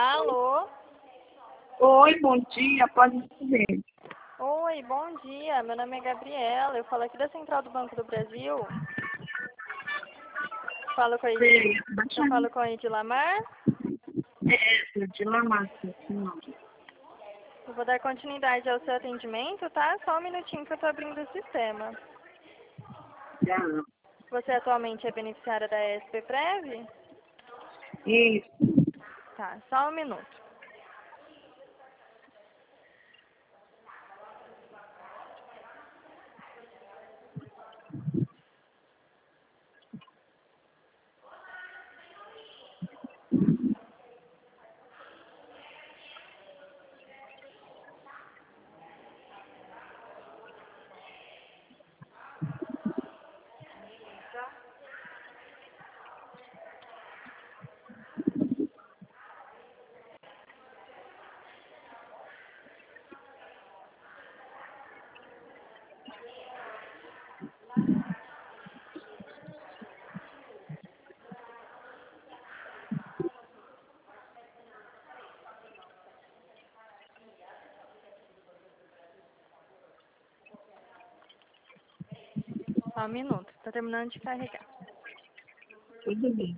Alô? Oi, bom dia, pode dizer. Oi, bom dia. Meu nome é Gabriela. Eu falo aqui da Central do Banco do Brasil. Sei, Eu falo com a Edilamar. de Lamarca, senhora. Eu vou dar continuidade ao seu atendimento, tá? Só um minutinho que eu tô abrindo o sistema. Já. Você atualmente é beneficiária da SPPrev? Isso, Tá, só um minuto. Só um minuto. Tá terminando de carregar. tudo bem.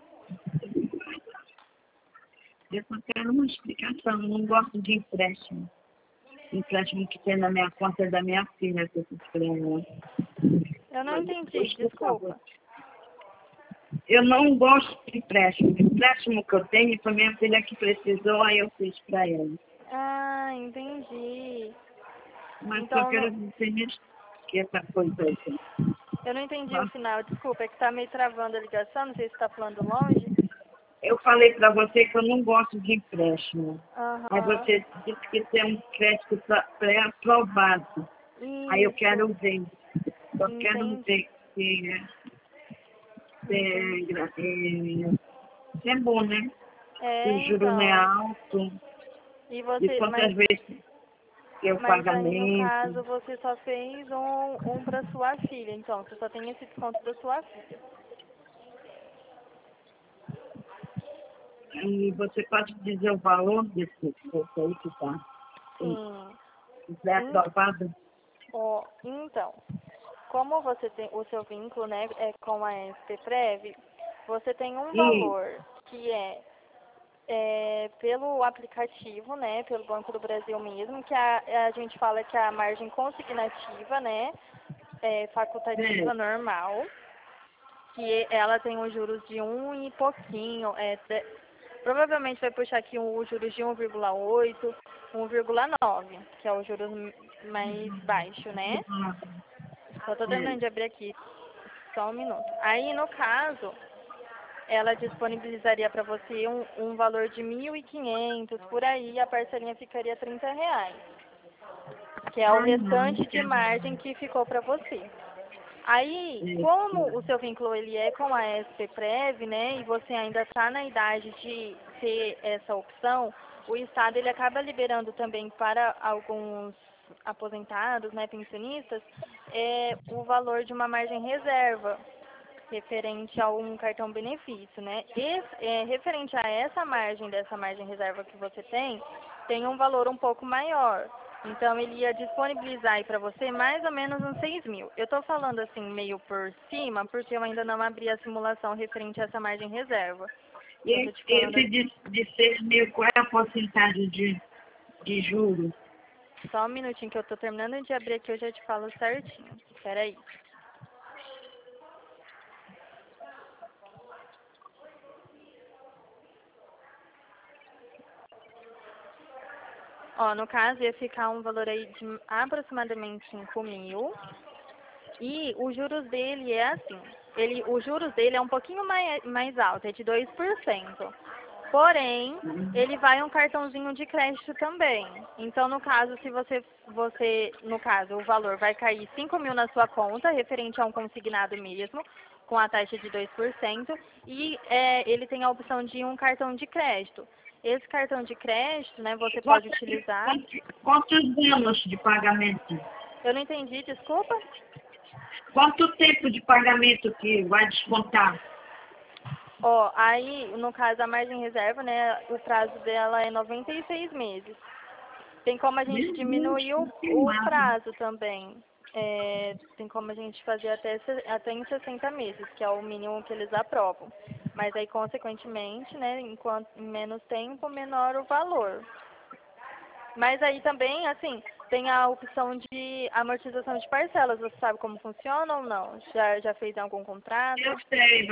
Eu só quero uma explicação, eu não gosto de empréstimo. Empréstimo que tem na minha conta é da minha filha que eu estou esperando. Eu não entendi, desculpa. Eu não gosto de empréstimo. O empréstimo que eu tenho foi minha filha que precisou, aí eu fiz para ela. Ah, entendi. Mas Então, só quero dizer que essa coisa aí. eu não entendi o final, desculpa. É que tá meio travando a ligação, não sei se tá falando longe. Eu falei para você que eu não gosto de empréstimo. Aí Aham. você disse que tem um crédito pré-aprovado. Aí eu quero Isso. ver. Eu quero Entendi. ver se Entendi. é bom, né? Se o juro não é Então. alto, E de você, quantas vezes que é o mas aí no pagamento. caso você só fez um para sua filha, então você só tem esse desconto da sua filha. E você pode dizer o valor desse curso aí que está Sim. pré-aprovado? Então, como você tem o seu vínculo, né, é com a SPPrev, você tem um E, valor que pelo aplicativo, né, pelo Banco do Brasil mesmo, que a gente fala que é a margem consignativa, né, facultativa certo. normal, que ela tem os juros de 1 e pouquinho, provavelmente vai puxar aqui os juros de 1,8, 1,9, que é o juros mais baixo, né? Só tô terminando de abrir aqui, só um minuto. Aí, no caso, ela disponibilizaria para você um valor de 1.500, por aí, a parcelinha ficaria R$ 30, que é o Ah, não, restante de margem que ficou para você. Aí, como o certo. seu vínculo ele é com a SPPrev, né, e você ainda está na idade de ter essa opção, o Estado ele acaba liberando também para alguns aposentados, né, pensionistas, o valor de uma margem reserva referente a um cartão benefício, né? Referente a essa margem, dessa margem reserva que você tem um valor um pouco maior. Então, ele ia disponibilizar aí para você mais ou menos uns 6.000. Eu estou falando assim meio por cima, porque eu ainda não abri a simulação referente a essa margem reserva. Então, E estou te falando esse de 6 mil, qual é a porcentagem de juros? só um minutinho que eu estou terminando de abrir aqui, eu já te falo certinho. Espera aí. Ó, no caso, ia ficar um valor aí de aproximadamente 5.000. E os juros dele é assim. Os juros dele é um pouquinho mais alto, é de 2%. Porém, ele vai um cartãozinho de crédito também. Então, no caso, se no caso, o valor vai cair 5.000 na sua conta, referente a um consignado mesmo, com a taxa de 2%, e ele tem a opção de um cartão de crédito. Esse cartão de crédito, né, você pode utilizar. Quantos anos de pagamento? Eu não entendi, desculpa. Quanto tempo de pagamento que vai descontar? Ó, aí, no caso, a margem reserva, né, o prazo dela é 96 meses. Tem como a gente Meu diminuir Deus, que o queimado. prazo também. Tem como a gente fazer até em 60 meses, que é o mínimo que eles aprovam. Mas aí, consequentemente, né, em menos tempo, menor o valor. Mas aí também, assim, tem a opção de amortização de parcelas. Você sabe como funciona ou não? Já fez algum contrato? Eu sei,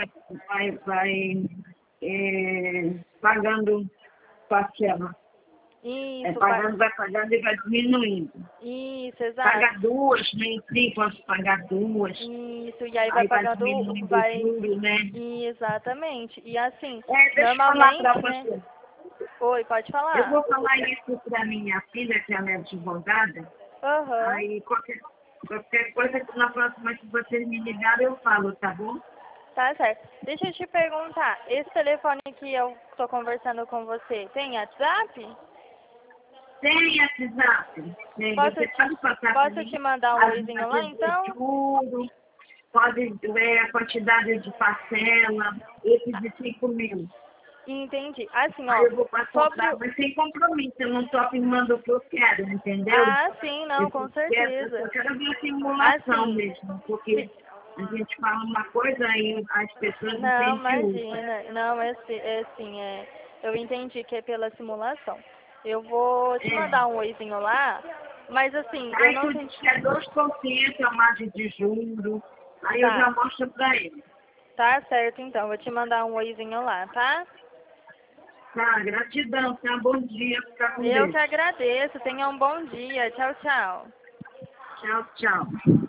pagando parcela. Isso, Pagando, vai pagando e vai diminuindo. isso, exato. Paga duas, nem sim, posso pagar duas. Isso, e aí vai Aí vai pagando, diminuindo o vai. juro, né? Exatamente. E assim, Deixa eu falar para normalmente, né? você. Oi, pode Eu falar. vou falar isso para minha filha, que ela é advogada. Aham. Aí qualquer coisa que na próxima que vocês me ligarem eu falo, tá bom? Tá certo. Deixa eu te perguntar, esse telefone que eu tô conversando com você, tem WhatsApp? Tem WhatsApp. Tem. Posso Você pode passar para posso mim te mandar um as oizinho lá, marcas de então? juro, pode ver a quantidade de parcela, esse de 5.000. Entendi. Assim, Aí ó, eu vou passar sobre para o... mas sem compromisso, eu não estou afirmando o que eu quero, entendeu? Ah, sim, não, com Eu certeza. só quero ver a simulação Assim, mesmo, porque a gente fala uma coisa e as pessoas não, entendem outra. imagina. Não, eu entendi que é pela simulação. Eu vou te É. mandar um oizinho lá, mas assim, eu Aí não tu sei. diz que é 2% a margem de juros, aí eu já Tá, mostro para ele. tá certo então. Vou te mandar um oizinho lá, tá? Tá, gratidão, tá? Bom dia, fica com Eu que Deus. agradeço. Tenha um bom dia. Tchau, tchau. Tchau, tchau.